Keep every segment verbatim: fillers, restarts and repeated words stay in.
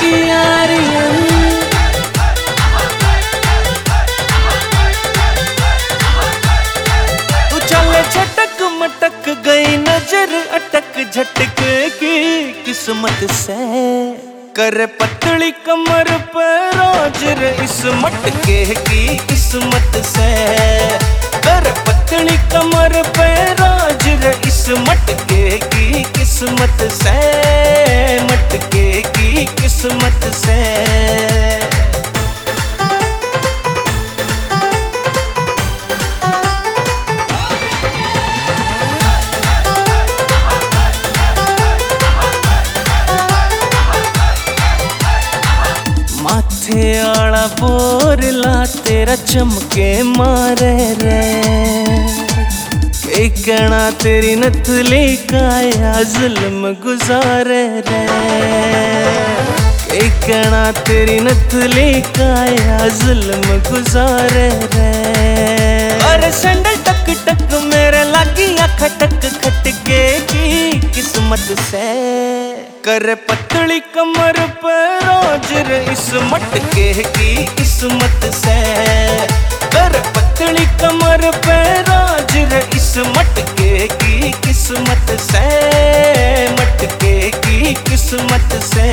की यारियां। तू चले झटक मटक गई नजर अटक झटके की किस्मत से। कर पतली कमर पे रोज रे इस मटके की किस्मत से। कर पतली कमर पे रोज रे इस मटके की किस्मत से। मटके की किस्मत से। माथे आला बोरला तेरा चमके मारे रे। कई कहना तेरी नथली काया जुल्म गुजारे रे। कई कहना तेरी नथली काया जुल्म गुजारे रे। अरे सैंडल टक टक मेरे लागी खटक खटके की किस्मत से। कर पतली कमर पे रोज रे इस मटके की किस्मत से। कर पतली कमर पे रोज रे इस मटके की किस्मत से। मटके की किस्मत से।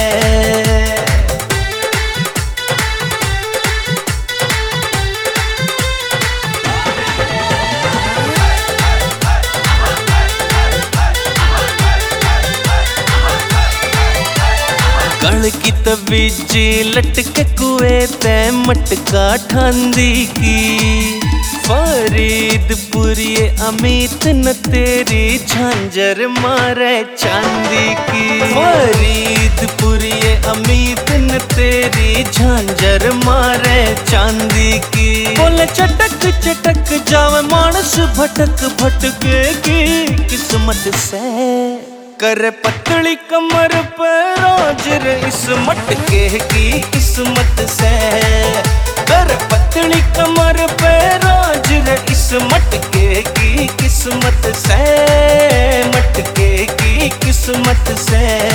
गल की तवीजी लटके कुए ते मटका ठांदी की। फरीदपुरिये अमित न तेरी झांझर मारे चांदी की। फरीदपुरिये अमित न तेरी झांझर मारे चांदी की। बोले चटक चटक जावे मानस भटक भटके की किस्मत से। कर पतली कमर पे रोज रे इस मटके की किस्मत से। कर पतली कमर पे रोज रे इस मटके की किस्मत से। मटके की किस्मत से।